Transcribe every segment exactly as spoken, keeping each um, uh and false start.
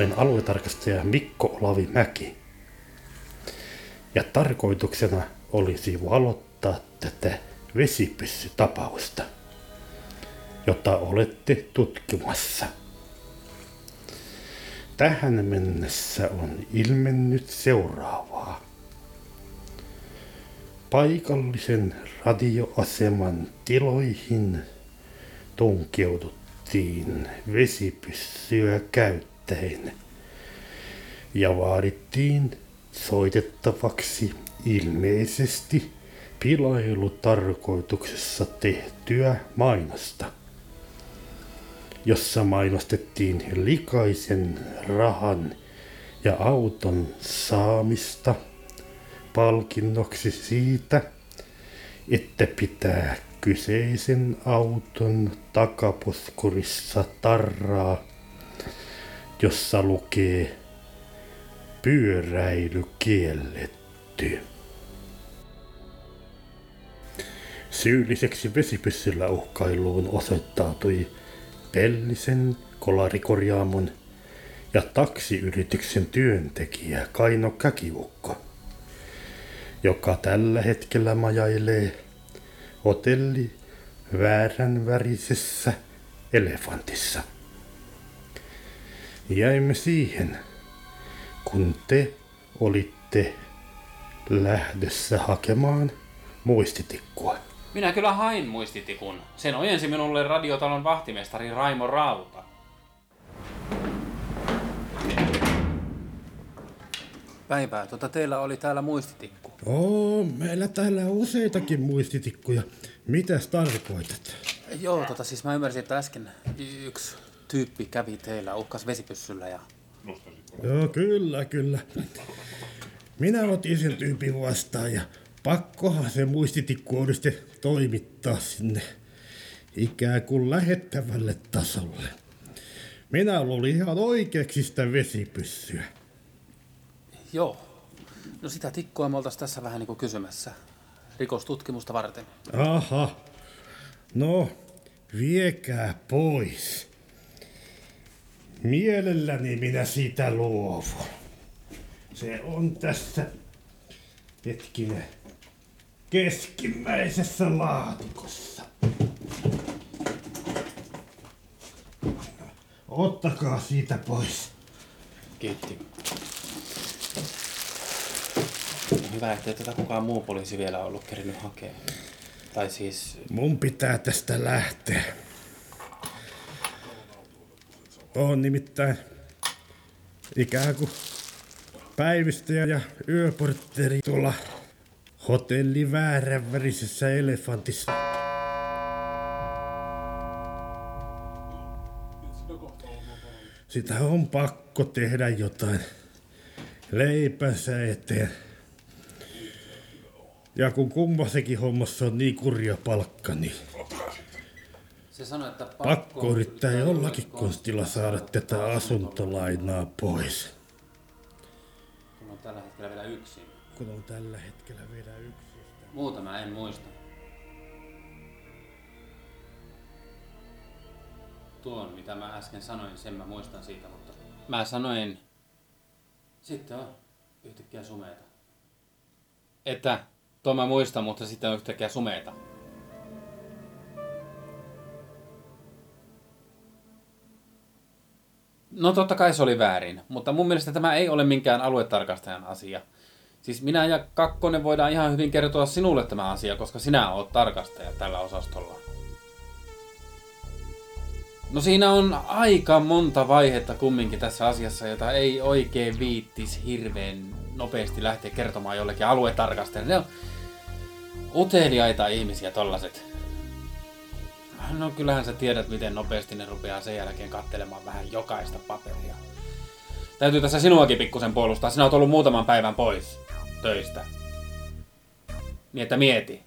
Olen aluetarkastaja Mikko Olavi Mäki. Ja tarkoituksena olisi valottaa tätä vesipyssytapausta, jota olette tutkimassa. Tähän mennessä on ilmennyt seuraavaa. Paikallisen radioaseman tiloihin tunkeuduttiin vesipyssyä käyttäen ja vaadittiin soitettavaksi ilmeisesti pilailutarkoituksessa tehtyä mainosta, jossa mainostettiin likaisen rahan ja auton saamista palkinnoksi siitä, että pitää kyseisen auton takapuskurissa tarraa, jossa lukee pyöräily kielletty. Syylliseksi vesipyssyllä uhkailuun osoittautui Pellisen kolarikorjaamon ja taksiyrityksen työntekijä Kaino Käkiukko, joka tällä hetkellä majailee hotelli vääränvärisessä Elefantissa. Jäimme siihen, kun te olitte lähdössä hakemaan muistitikkua. Minä kyllä hain muistitikun. Sen ojensi minulle radiotalon vahtimestari Raimo Rauta. Päivää, tota teillä oli täällä muistitikku. Oo, meillä täällä on useitakin muistitikkuja. Mitäs tarkoitat? Joo, tota siis mä ymmärsin, että äsken yksi tyyppi kävi teillä, uhkas vesipyssyllä ja... Joo, kyllä, kyllä. Minä otin sen tyypin vastaan ja pakkohan se muistitikku oli sitten toimittaa sinne ikään kuin lähettävälle tasolle. Minä luulin ihan oikeaksi sitä vesipyssyä. Joo. No sitä tikkua me oltais tässä vähän niinku kysymässä. Rikostutkimusta varten. Aha. No, viekää pois. Mielelläni minä siitä luovun. Se on tässä, hetkinen, keskimmäisessä laatikossa. Ottakaa siitä pois. Kiitti. Hyvä, ettei tätä kukaan muu poliisi vielä ollut kerinyt hakemaan. Tai siis... Mun pitää tästä lähteä. On nimittäin ikään kuin päivystäjä ja yöportteri tuolla hotelli vääränvärisessä Elefantissa. Sitä on pakko tehdä jotain leipänsä eteen. Ja kun kummassakin hommassa on niin kurja palkka, niin se sanoi, että pakko, pakko yrittää jollakin konstilla saada tätä asuntolainaa pois. Kun on tällä hetkellä vielä yksin. Kun on tällä hetkellä vielä yksin. Muuta mä en muista. Tuon, mitä mä äsken sanoin, sen mä muistan siitä, mutta... Mä sanoin... Sitten on yhtäkkiä sumeita. Että... Tuo mä muistan, mutta sitten on yhtäkkiä sumeita. No totta kai se oli väärin, mutta mun mielestä tämä ei ole minkään aluetarkastajan asia. Siis minä ja Kakkonen voidaan ihan hyvin kertoa sinulle tämä asia, koska sinä oot tarkastaja tällä osastolla. No siinä on aika monta vaihetta kumminkin tässä asiassa, jota ei oikein viittis hirveän nopeasti lähteä kertomaan jollekin aluetarkastajalle. Ne on uteliaita ihmisiä tollaset. No kyllähän sä tiedät, miten nopeasti ne rupeaa sen jälkeen katselemaan vähän jokaista paperia. Täytyy tässä sinuakin pikkusen puolustaa. Sinä oot ollut muutaman päivän pois töistä. Niin että mieti.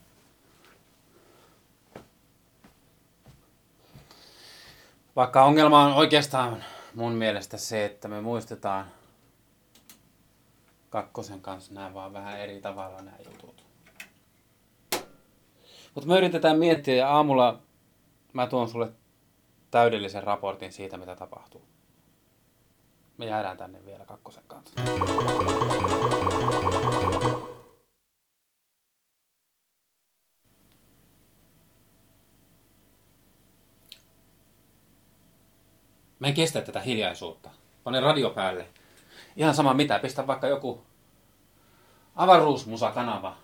Vaikka ongelma on oikeastaan mun mielestä se, että me muistetaan Kakkosen kanssa nämä vaan vähän eri tavalla nämä jutut. Mutta me yritetään miettiä ja aamulla mä tuon sulle täydellisen raportin siitä, mitä tapahtuu. Me jäädään tänne vielä kakkosen kanssa. Mä en kestä tätä hiljaisuutta. Pane radio päälle. Ihan sama mitä, pistä vaikka joku avaruusmusakanava.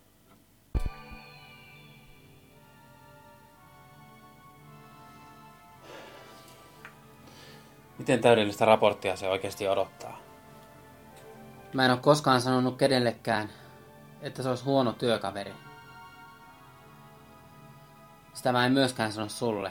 Miten täydellistä raporttia se oikeasti odottaa? Mä en ole koskaan sanonut kenellekään, että se olisi huono työkaveri. Sitä mä en myöskään sano sulle.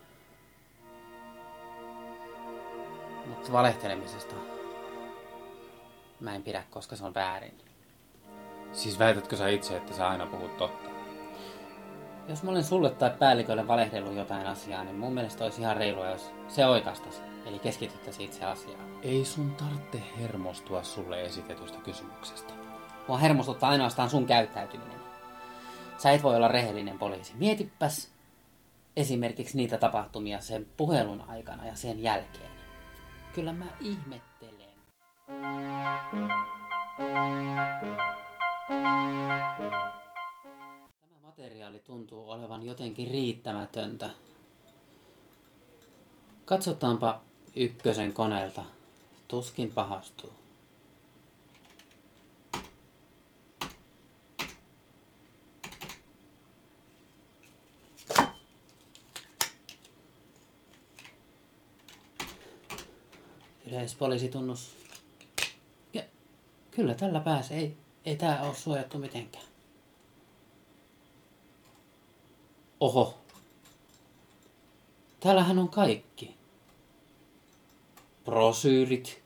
Mutta valehtelemisesta mä en pidä, koska se on väärin. Siis väitätkö sä itse, että sä aina puhut totta? Jos mä olen sulle tai päällikölle valehdellut jotain asiaa, niin mun mielestä olisi ihan reilua, jos se oikastaisi. Eli keskityttäisi itse asiaan. Ei sun tarvitse hermostua sulle esitetystä kysymyksestä. Mua hermostuttaa ainoastaan sun käyttäytyminen. Sä et voi olla rehellinen poliisi. Mietipäs esimerkiksi niitä tapahtumia sen puhelun aikana ja sen jälkeen. Kyllä mä ihmettelen. Tämä materiaali tuntuu olevan jotenkin riittämätöntä. Katsotaanpa ykkösen koneelta. Tuskin pahastuu. Yleispoliisitunnus. Ja, kyllä tällä pääsee. Ei, ei tää ole suojattu mitenkään. Oho. Täällähän on kaikki. Brosyyrit.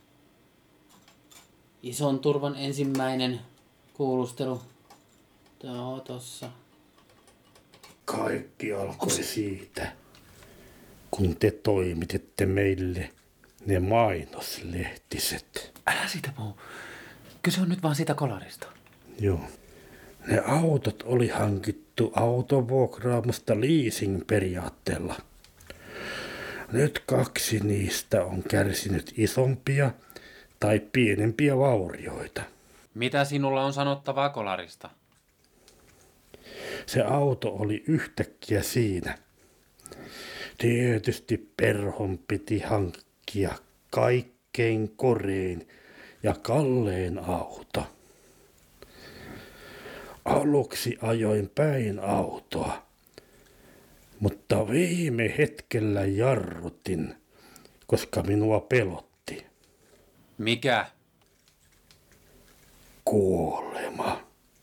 Ison turvan ensimmäinen kuulustelu. Joo, tossa. Kaikki alkoi siitä, kun te toimititte meille ne mainoslehtiset. Älä siitä puhu. Kyse on nyt vaan siitä kolarista. Joo. Ne autot oli hankittu autovuokraamosta leasing-periaatteella. Nyt kaksi niistä on kärsinyt isompia tai pienempiä vaurioita. Mitä sinulla on sanottavaa kolarista? Se auto oli yhtäkkiä siinä. Tietysti Perhon piti hankkia kaikkein korein ja kallein auto. Aluksi ajoin päin autoa, mutta viime hetkellä jarrutin, koska minua pelotti. Mikä? Kuolema.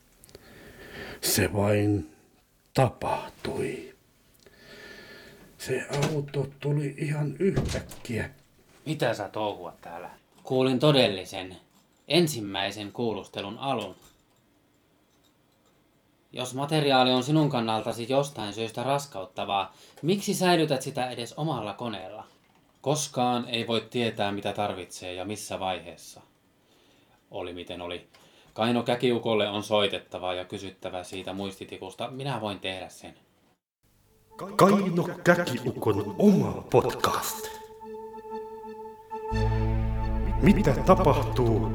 Se vain tapahtui. Se auto tuli ihan yhtäkkiä. Mitä sä touhuat täällä? Kuulin todellisen, ensimmäisen kuulustelun alun. Jos materiaali on sinun kannaltasi jostain syystä raskauttavaa, miksi säilytät sitä edes omalla koneella? Koskaan ei voi tietää, mitä tarvitsee ja missä vaiheessa. Oli miten oli. Kaino Käkiukolle on soitettava ja kysyttävä siitä muistitikusta. Minä voin tehdä sen. Kaino Käkiukon oma podcast. Mitä tapahtuu?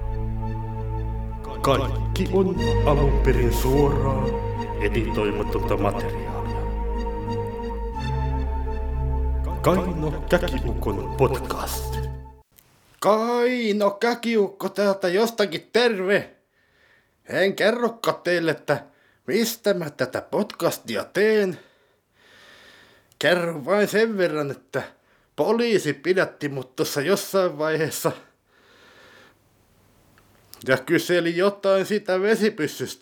Kaikki on alun perin suoraa editoimatonta materiaalia. Kaino Käkiukon podcast. Kaino Käkiukko täältä jostakin terve. En kerrokaan teille, että mistä mä tätä podcastia teen. Kerron vain sen verran, että poliisi pidätti mut tuossa jossain vaiheessa ja kyseli jotain siitä vesipyssystä.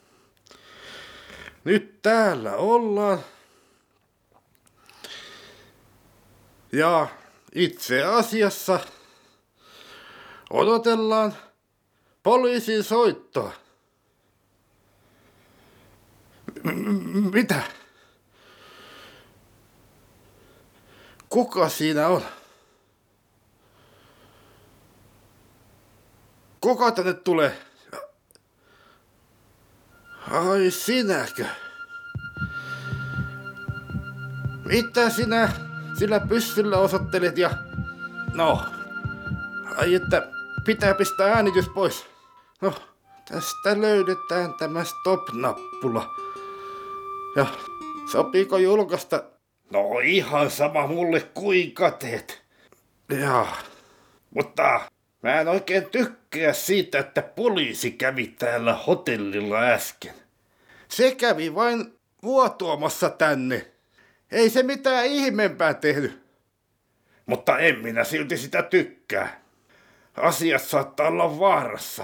Nyt täällä ollaan. Ja itse asiassa odotellaan poliisin soittoa. M- mitä? Kuka siinä on? Kuka tänne tulee? Ai sinäkö? Mitä sinä sillä pyssyllä osoittelet ja... No, Ai että pitää pistää äänitys pois. No, tästä löydetään tämä stop-nappula. Ja sopiiko julkaista? No ihan sama mulle kuinka teet. Jaa, mutta mä en oikein tykkää siitä, että poliisi kävi täällä hotellilla äsken. Se kävi vain vuotuamassa tänne. Ei se mitään ihmeempää tehnyt. Mutta en minä silti sitä tykkää. Asiat saattaa olla vaarassa.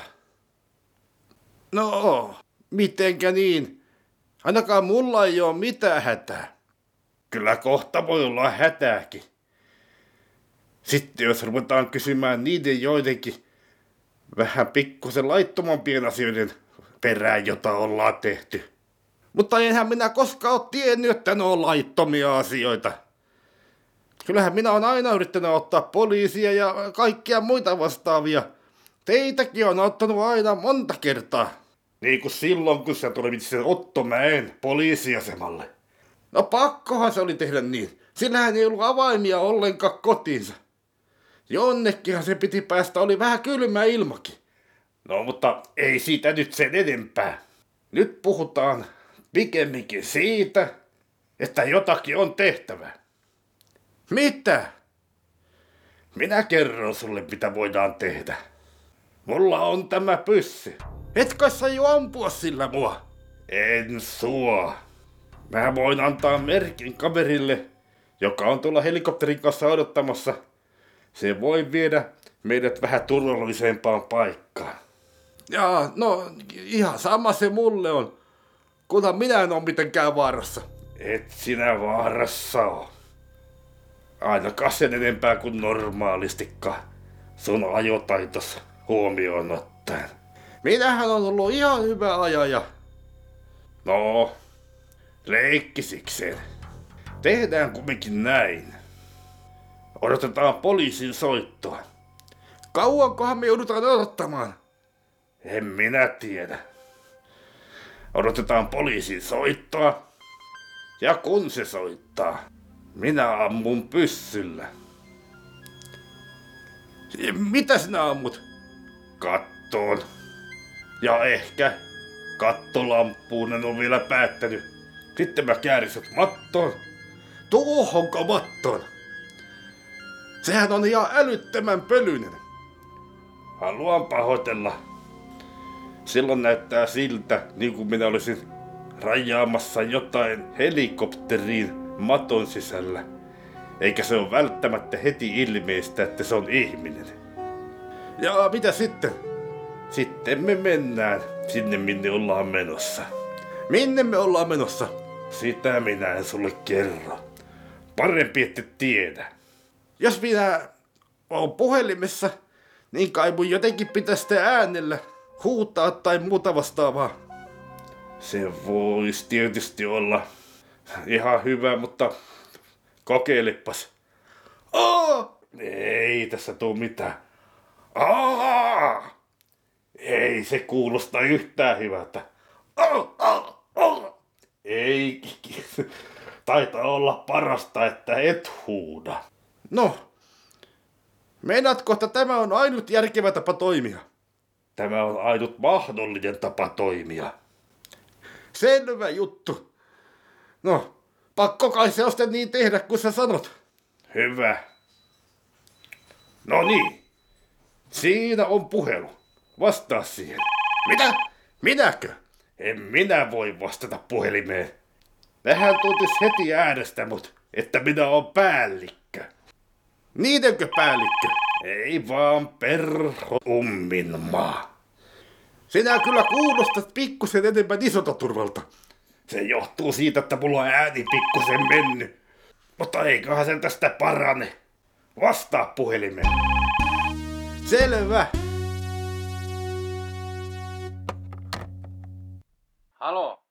No, mitenkä niin? Ainakaan mulla ei ole mitään hätää. Kyllä kohta voi olla hätääkin. Sitten jos ruvetaan kysymään niiden joidenkin vähän pikkusen laittomampien asioiden perään, jota ollaan tehty. Mutta enhän minä koskaan ole tiennyt, että ne on laittomia asioita. Kyllähän minä olen aina yrittänyt ottaa poliisia ja kaikkia muita vastaavia. Teitäkin on ottanut aina monta kertaa. Niin kuin silloin, kun sä tulit sen Ottomäen poliisiasemalle. No pakkohan se oli tehdä niin. Sillähän ei ollut avaimia ollenkaan kotiinsa. Jonnekinhan se piti päästä, oli vähän kylmä ilmakin. No mutta ei siitä nyt sen enempää. Nyt puhutaan pikemminkin siitä, että jotakin on tehtävä. Mitä? Minä kerron sulle, mitä voidaan tehdä. Mulla on tämä pyssy. Etkö sä jo ampua sillä mua? En sua. Mä voin antaa merkin kaverille, joka on tuolla helikopterin kanssa odottamassa. Se voi viedä meidät vähän turvallisempaan paikkaan. Jaa, no ihan sama se mulle on. Kunhan minä en ole mitenkään vaarassa. Et sinä vaarassa oo. Ainakaan sen enempää kuin normaalistikaan. Sun ajotaitos huomioon ottaen. Minähän on ollut ihan hyvä ajaja. No, leikkisikseen. Tehdään kumminkin näin. Odotetaan poliisin soittoa. Kauankohan me joudutaan odottamaan? En minä tiedä. Odotetaan poliisin soittoa. Ja kun se soittaa, minä ammun pyssyllä. Mitä sinä ammut? Kattoon. Ja ehkä kattolamppuun en ole vielä päättänyt. Sitten mä käärisut mattoon. Tuohonko mattoon? Sehän on ihan älyttömän pölyinen. Haluan pahoitella. Silloin näyttää siltä, niin kuin minä olisin rajaamassa jotain helikopteriin maton sisällä. Eikä se ole välttämättä heti ilmeistä, että se on ihminen. Ja mitä sitten? Sitten me mennään sinne, minne ollaan menossa. Minne me ollaan menossa? Sitä minä en sulle kerro. Parempi, että tiedä. Jos minä oon puhelimessa, niin kai mun jotenkin pitäisi sitä äänellä huutaa tai muuta vastaavaa. Se voisi tietysti olla ihan hyvä, mutta kokeilepas. Aa! Ei tässä tuu mitään. Aa! Ei se kuulosta yhtään hyvältä. Aa! Aa! Aa! Ei. Taitaa olla parasta, että et huuda. No, meinaatko, että tämä on ainut järkevä tapa toimia? Tämä on ainut mahdollinen tapa toimia. Selvä juttu. No, pakko kai se on sitten niin tehdä, kun sä sanot. Hyvä. No niin. Siinä on puhelu. Vastaa siihen. Mitä? Minäkö? En minä voi vastata puhelimeen. Tähän tuntis heti äänestä mut, että minä oon päällikkö. Niidenkö päällikkö? Ei vaan perho ummin maa. Sinä kyllä kuulostat pikkusen enemmän Isotaturvalta. Se johtuu siitä, että mulla on ääni pikkusen mennyt. Mutta eiköhän sen tästä parane. Vastaa puhelimeen. Selvä. Halo?